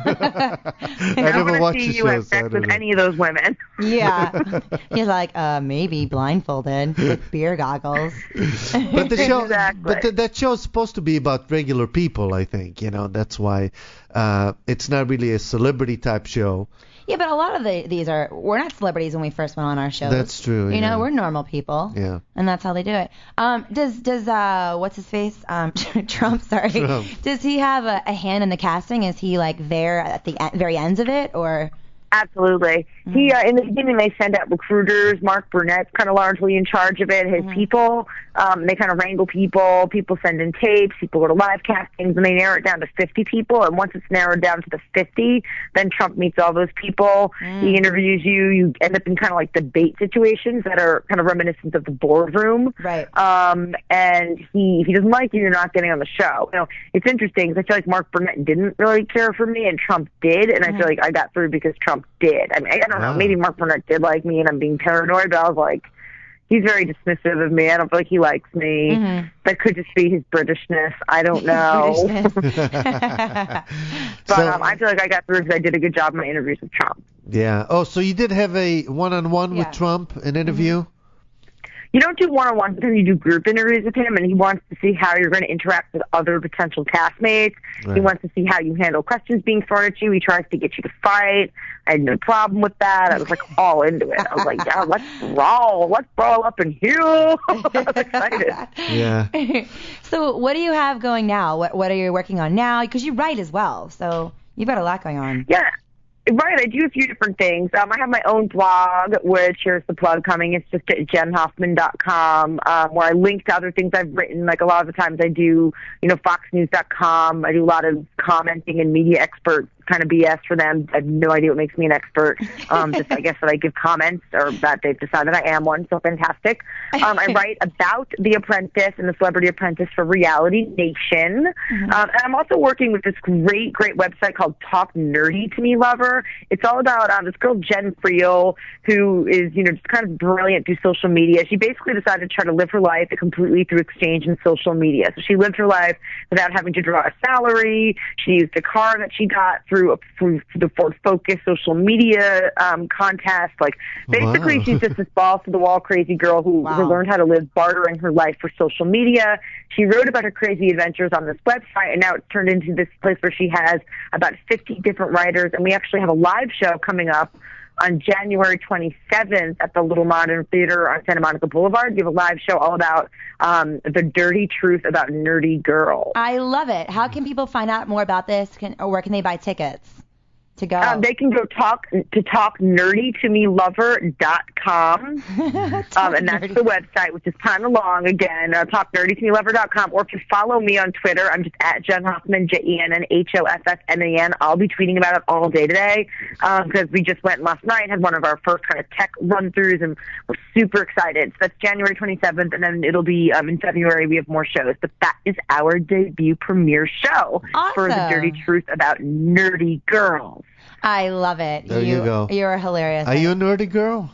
I I never want watched to the see you have show, so I sex don't with know. any of those women. Yeah. He's like, uh, maybe blindfolded with beer goggles. But the show, Exactly. but th- that show's supposed to be about regular people. I think, you know, that's why uh, it's not really a celebrity type show. Yeah, but a lot of the, these are, we're not celebrities when we first went on our shows. That's true, You yeah. know, we're normal people. Yeah. And that's how they do it. Um, does, does, uh, what's his face? Um, Trump, sorry. Trump. Does he have a, a hand in the casting? Is he like there at the e- very ends of it, or? Absolutely. Mm-hmm. He uh, in the beginning they send out recruiters. Mark Burnett's kind of largely in charge of it. His Mm-hmm. people, um, they kind of wrangle people. People send in tapes. People go to live castings, and they narrow it down to fifty people. And once it's narrowed down to the fifty, then Trump meets all those people. Mm. He interviews you. You end up in kind of like debate situations that are kind of reminiscent of the boardroom. Right. Um, and he, if he doesn't like you, you're not getting on the show. You know, it's interesting because I feel like Mark Burnett didn't really care for me, and Trump did, and I feel like I got through because Trump did. I mean, I don't know, Wow. maybe Mark Burnett did like me, and I'm being paranoid, but I was like, he's very dismissive of me. I don't feel like he likes me. Mhm. That could just be his Britishness. I don't know. Britishness. But So- um, I feel like I got through because I did a good job in my interviews with Trump. Yeah. Oh, so you did have a one-on-one Yeah. with Trump, an interview? You don't do one-on-ones, but then you do group interviews with him, and he wants to see how you're going to interact with other potential castmates. He Right. wants to see how you handle questions being thrown at you. He tries to get you to fight. I had no problem with that. I was like all into it. I was like, yeah, let's brawl. Let's brawl up in here. I was excited. Yeah. So what do you have going now? What What are you working on now? Because you write as well, so you've got a lot going on. Yeah. Right, I do a few different things. Um, I have my own blog, which here's the plug coming. It's just at jen hoffman dot com, um, where I link to other things I've written. Like a lot of the times I do, you know, fox news dot com. I do a lot of commenting and media expert kind of B S for them. I have no idea what makes me an expert. Um, just I guess that I give comments or that they've decided I am one. So fantastic. Um, I write about The Apprentice and The Celebrity Apprentice for Reality Nation. Um, and I'm also working with this great, great website called Talk Nerdy to Me Lover. It's all about um, this girl, Jen Friel, who is, you know, just kind of brilliant through social media. She basically decided to try to live her life completely through exchange and social media. So she lived her life without having to draw a salary. She used a car that she got through through, a, through the Ford Focus social media um, contest. Like, basically, Wow. she's just this balls-to-the-wall crazy girl who, Wow. who learned how to live bartering her life for social media. She wrote about her crazy adventures on this website, and now it's turned into this place where she has about fifty different writers, and we actually have a live show coming up on January twenty-seventh at the Little Modern Theater on Santa Monica Boulevard. You have a live show all about um, the dirty truth about nerdy girls. I love it. How can people find out more about this? Can, or where can they buy tickets to go? Um, they can go talk to talk nerdy to me lover dot com, um, and that's nerdy. the website, which is kind of long again. Uh, talk nerdy to me lover dot com, or if you follow me on Twitter, I'm just at Jen Hoffman, J E N N H O F F M A N. I'll be tweeting about it all day today because um, we just went last night, had one of our first kind of tech run-throughs, and we're super excited. So that's January twenty-seventh, and then it'll be um, in February. We have more shows, but that is our debut premiere show for the Awesome. dirty truth about nerdy girls. I love it. There you go. You're hilarious. Are you a nerdy girl?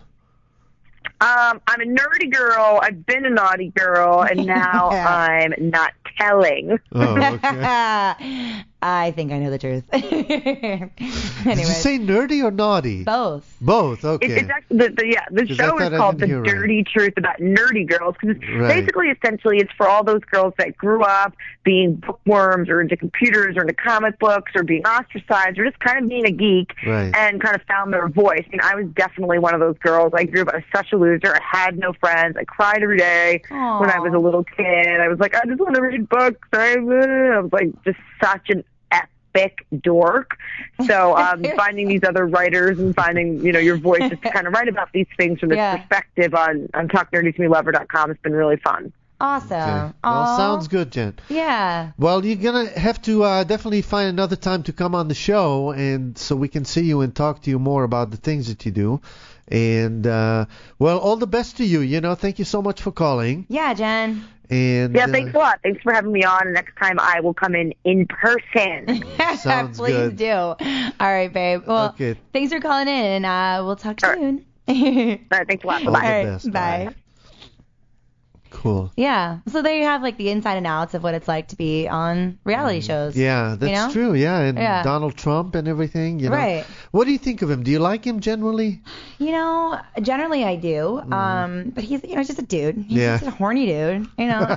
Um, I'm a nerdy girl. I've been a naughty girl, and now I'm not telling. Oh, okay. I think I know the truth. Did you Anyway, say nerdy or naughty? both. Both. Okay. It, it's actually the, the yeah the 'Cause I show thought is I called didn't The hear right. Dirty Truth About Nerdy Girls because Right. basically essentially it's for all those girls that grew up being bookworms or into computers or into comic books or being ostracized or just kind of being a geek Right. and kind of found their voice. And I was definitely one of those girls. I grew up, I was such a loser. I had no friends. I cried every day Aw. when I was a little kid. I was like, I just want to read books. I, I was like just such an epic dork. So um, finding these other writers and finding, you know, your voice just to kind of write about these things from this Yeah. perspective on, on talk nerdy to me lover dot com has been really fun. Awesome. Okay. Well, Aw. sounds good, Jen. Yeah. Well, you're gonna have to uh, definitely find another time to come on the show, and so we can see you and talk to you more about the things that you do. And uh, well, all the best to you. You know, thank you so much for calling. Yeah, Jen. And Yeah, uh, thanks a lot. Thanks for having me on. Next time I will come in in person. Sounds Please good. do. All right, babe. Well, Okay. thanks for calling in, and uh, we'll talk All right. soon. All right, thanks a lot. All Bye-bye. the All right, best. bye. Bye. Cool. Yeah. So there you have like the inside and outs of what it's like to be on reality shows. Yeah, that's You know? true. Yeah, and Yeah. Donald Trump and everything. You know. Right. What do you think of him? Do you like him generally? You know, generally I do. Um, but he's, you know, just a dude. He's Mm-hmm. Yeah. just a horny dude. You know,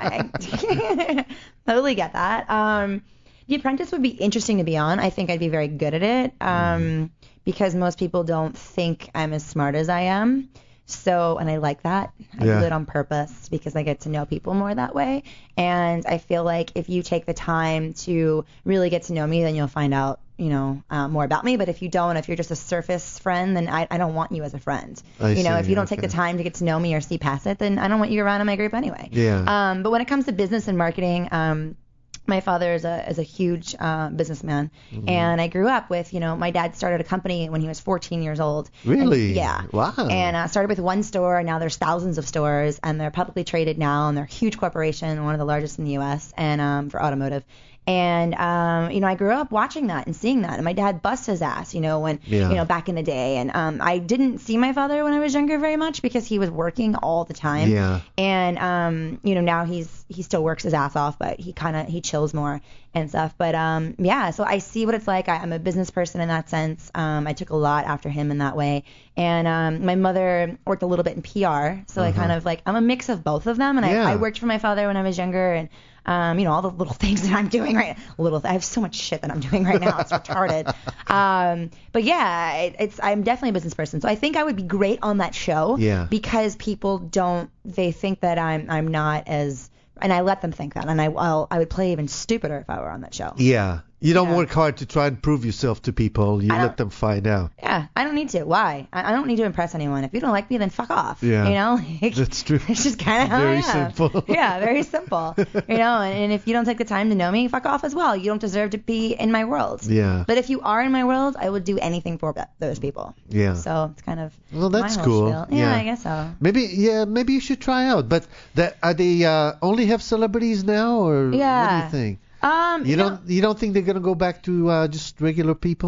I totally get that. Um, The Apprentice would be interesting to be on. I think I'd be very good at it. Um, Mm-hmm. because most people don't think I'm as smart as I am. So, and I like that. I Yeah. do it on purpose because I get to know people more that way. And I feel like if you take the time to really get to know me, then you'll find out, you know, uh, more about me. But if you don't, if you're just a surface friend, then I, I don't want you as a friend. I you know, see, if you don't take the okay. time to get to know me or see past it, then I don't want you around in my group anyway. Yeah. Um, but when it comes to business and marketing, um, my father is a is a huge uh, businessman, Mm-hmm. and I grew up with, you know, my dad started a company when he was fourteen years old. Really? And, yeah. Wow. And uh, started with one store, and now there's thousands of stores, and they're publicly traded now, and they're a huge corporation, one of the largest in the U S and um, for automotive. And um, you know, I grew up watching that and seeing that, and my dad bust his ass, you know, when Yeah. you know back in the day, and um, I didn't see my father when I was younger very much because he was working all the time. Yeah. And um, you know, now he's he still works his ass off, but he kind of he chills more and stuff. But um, yeah, so I see what it's like. I, I'm a business person in that sense. Um, I took a lot after him in that way. And um, my mother worked a little bit in P R, so I kind of like I'm a mix of both of them. And Yeah. I, I worked for my father when I was younger, and um, you know, all the little things that I'm doing right. Little, I have so much shit that I'm doing right now. It's retarded. Um, but yeah, it, it's I'm definitely a business person, so I think I would be great on that show. Yeah. Because people don't, they think that I'm I'm not as, and I let them think that, and I I'll, I would play even stupider if I were on that show. Yeah. You don't Yeah. work hard to try and prove yourself to people. You I let don't- them find out. Yeah, I don't need to. Why? I, I don't need to impress anyone. If you don't like me, then fuck off. Yeah. You know? Like, That's true. It's just kind of how Very I am. simple. Yeah, very simple. You know, and, and if you don't take the time to know me, fuck off as well. You don't deserve to be in my world. Yeah. But if you are in my world, I would do anything for that, those people. Yeah. So it's kind of Well, that's my whole cool. spiel. Yeah, Yeah. I guess so. Maybe yeah, maybe you should try out. But that are they uh, only have celebrities now, or what do Yeah. you think? Um, You know, don't you don't think they're gonna go back to uh, just regular people?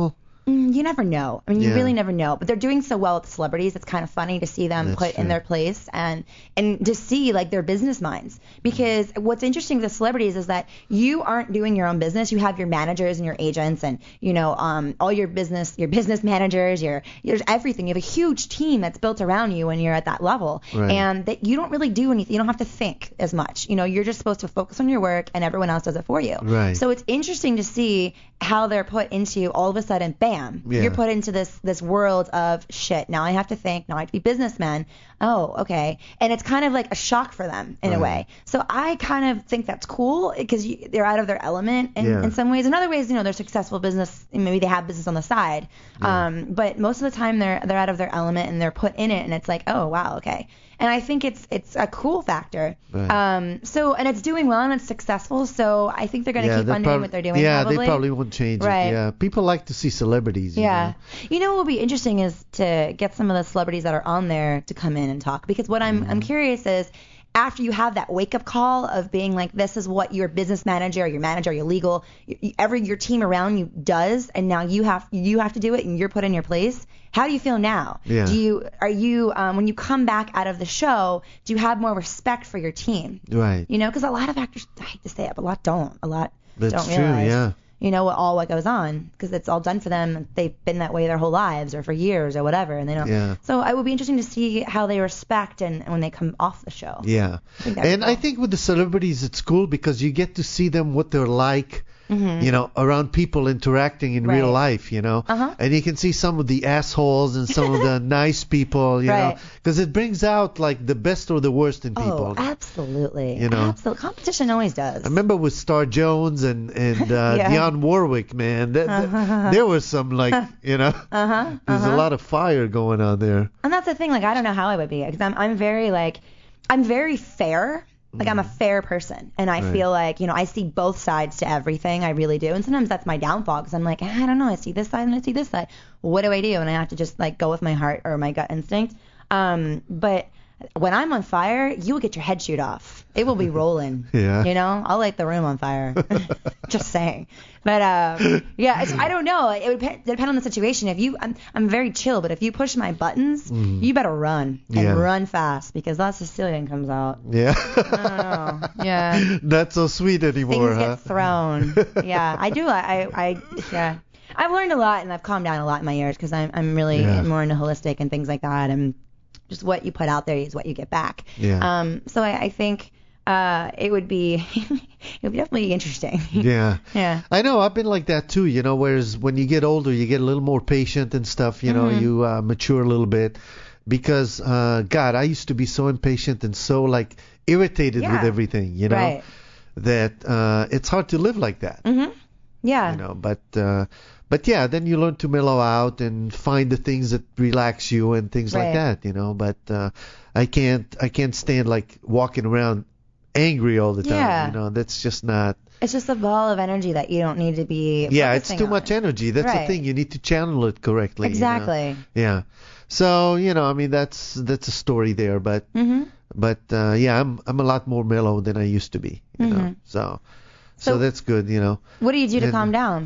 Mm, you never know. I mean, you Yeah. really never know. But they're doing so well with the celebrities. It's kind of funny to see them That's put true. in their place and and to see like their business minds. Because what's interesting with the celebrities is that you aren't doing your own business. You have your managers and your agents and you know um all your business your business managers. Your there's everything. You have a huge team that's built around you when you're at that level, Right. and that you don't really do anything. You don't have to think as much. You know, you're just supposed to focus on your work, and everyone else does it for you. Right. So it's interesting to see how they're put into all of a sudden, bam, Yeah. you're put into this this world of shit. Now I have to think. Now I have to be businessman. Oh, okay. And it's kind of like a shock for them in Right. a way. So I kind of think that's cool because they're out of their element in, Yeah. in some ways. In other ways, you know, they're successful business. Maybe they have business on the side. Yeah. Um, but most of the time they're they're out of their element and they're put in it, and it's like, oh wow, okay. And I think it's it's a cool factor. Right. Um, so and it's doing well and it's successful. So I think they're gonna Yeah, keep they're on prob- doing what they're doing. Yeah, probably. they probably won't change Right. it. Yeah, people like to see celebrities. you Yeah. know? You know what would be interesting is to get some of the celebrities that are on there to come in and talk, because what I'm Mm-hmm. I'm curious is after you have that wake up call of being like, this is what your business manager, your manager, your legal, y- every your team around you does, and now you have you have to do it and you're put in your place. How do you feel now? Yeah. Do you are you um, when you come back out of the show, do you have more respect for your team? Right. You know, because a lot of actors, I hate to say it, but a lot don't. A lot That's don't true. realize. Yeah. You know what all what goes on because it's all done for them. They've been that way their whole lives or for years or whatever, and they don't. Yeah. So it would be interesting to see how they respect and when they come off the show. Yeah. think that'd be And I cool. think with the celebrities, it's cool because you get to see them what they're like, you know, around people interacting in real Mm-hmm. Right. life, you know. Uh-huh. And you can see some of the assholes and some of the nice people, you know, Right. because it brings out like the best or the worst in people. Oh, absolutely. You know. Absolutely. Competition always does. I remember with Star Jones and and uh, Yeah. Dionne Warwick, man, that, that- there was some like, you know, Uh-huh. there's uh-huh. a lot of fire going on there. And that's the thing. Like I don't know how I would be because I'm I'm very like I'm very fair. Like I'm a fair person, and I Right. feel like you know I see both sides to everything. I really do, and sometimes that's my downfall because I'm like I don't know. I see this side and I see this side. What do I do? And I have to just like go with my heart or my gut instinct. Um, but when I'm on fire, you will get your head shoot off. It will be rolling. Yeah. You know, I'll light the room on fire. Just saying. But uh, yeah, it's, I don't know. It would dep- depend on the situation. If you, I'm, I'm very chill, but if you push my buttons, you better run and Yeah. run fast because that Sicilian comes out. Yeah. I don't know. Yeah. Not so sweet anymore, Things huh? get thrown. Yeah, I do. I, I, yeah. I've learned a lot and I've calmed down a lot in my years because I'm, I'm really Yeah. more into holistic and things like that, and just what you put out there is what you get back. Yeah. Um. So I, I think uh, it would be, it would be definitely interesting. Yeah. Yeah. I know. I've been like that too, you know, whereas when you get older, you get a little more patient and stuff, you know, Mm-hmm. you uh, mature a little bit. Because, uh, God, I used to be so impatient and so, like, irritated with Yeah. everything, you know, Right. that uh, it's hard to live like that, Mhm. Yeah. you know. But, uh, but yeah, then you learn to mellow out and find the things that relax you and things like Right. that, you know. But uh, I can't, I can't stand, like, walking around angry all the time, Yeah. you know. That's just not. It's just a ball of energy that you don't need to be. Yeah, it's focusing too on. much energy. That's the Right. thing. You need to channel it correctly. you know? Exactly. Yeah. So you know, I mean, that's that's a story there, but Mhm. but uh, yeah, I'm I'm a lot more mellow than I used to be. You know, Mhm. so, so So- that's good. You know. What do you do to And- calm down?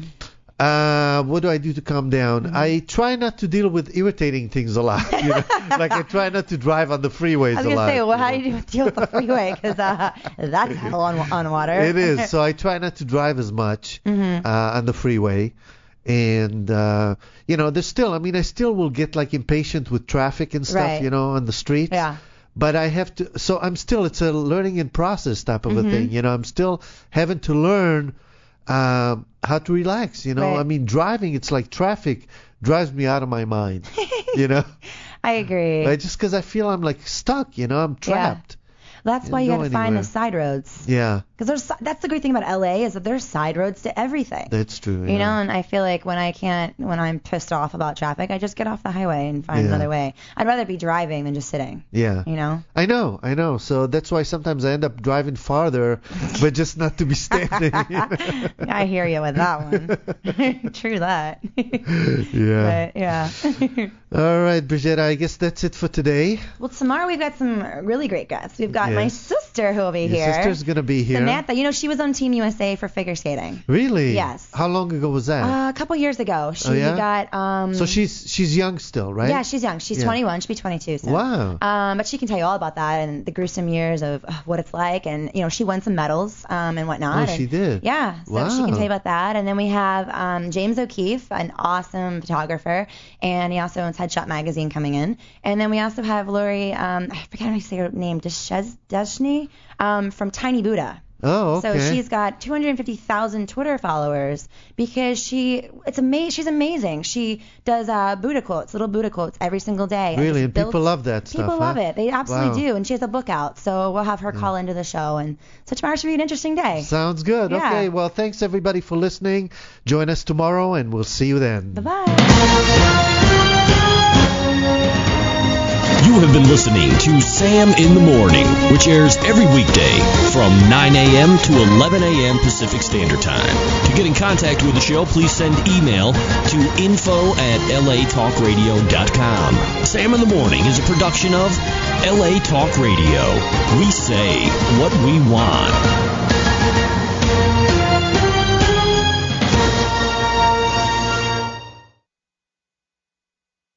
Uh, what do I do to calm down? Mm-hmm. I try not to deal with irritating things a lot. You know? Like I try not to drive on the freeways I was a gonna lot. say, well, you how know? do you deal with the freeway? Because uh, that's hell on, on water. It is. So I try not to drive as much Mhm. uh, on the freeway. And, uh, you know, there's still, I mean, I still will get like impatient with traffic and stuff, Right. you know, on the streets. Yeah. But I have to, so I'm still, it's a learning in process type of Mm-hmm. a thing. You know, I'm still having to learn um, how to relax, you know. Right. I mean, driving, it's like traffic drives me out of my mind, you know. I agree. Like, just because I feel I'm like stuck, you know, I'm trapped. That's why Didn't you go have to find anywhere. the side roads. Yeah, Because there's that's the great thing about L A is that there's side roads to everything. that's true. You yeah. know, and I feel like when I can't, when I'm pissed off about traffic, I just get off the highway and find Yeah. another way. I'd rather be driving than just sitting. Yeah. You know? I know, I know. So that's why sometimes I end up driving farther, but just not to be standing. you know? I hear you with that one. True that. Yeah. But yeah. All right, Brigitte, I guess that's it for today. Well, tomorrow we've got some really great guests. We've got Yes. my sister who will be Your here. sister's going to be here. Samantha. You know, she was on Team U S A for figure skating. Really? Yes. How long ago was that? Uh, a couple years ago. She Oh, yeah? got. Um, so she's she's young still, right? Yeah, she's young. She's Yeah. twenty-one. She'll be twenty-two soon. Wow. Um, but she can tell you all about that and the gruesome years of uh, what it's like. And, you know, she won some medals um, and whatnot. Oh, she and, did? Yeah. So Wow. she can tell you about that. And then we have um, James O'Keefe, an awesome photographer. And he also owns Headshot Magazine coming in. And then we also have Lori, um, I forget how to say her name, Deshny, um, from Tiny Buddha. Oh, okay. So she's got two hundred fifty thousand Twitter followers because she, it's ama- she's amazing. She does uh, Buddha quotes, little Buddha quotes every single day. Really? just And builds- people love that stuff, People huh? love it. They absolutely Wow. do. And she has a book out, so we'll have her call into the show. And so tomorrow should be an interesting day. Sounds good. Yeah. Okay, well, thanks everybody for listening. Join us tomorrow, and we'll see you then. Bye-bye. You have been listening to Sam in the Morning, which airs every weekday from nine a.m. to eleven a.m. Pacific Standard Time. To get in contact with the show, please send email to info at l a talk radio dot com. Sam in the Morning is a production of L A Talk Radio. We say what we want.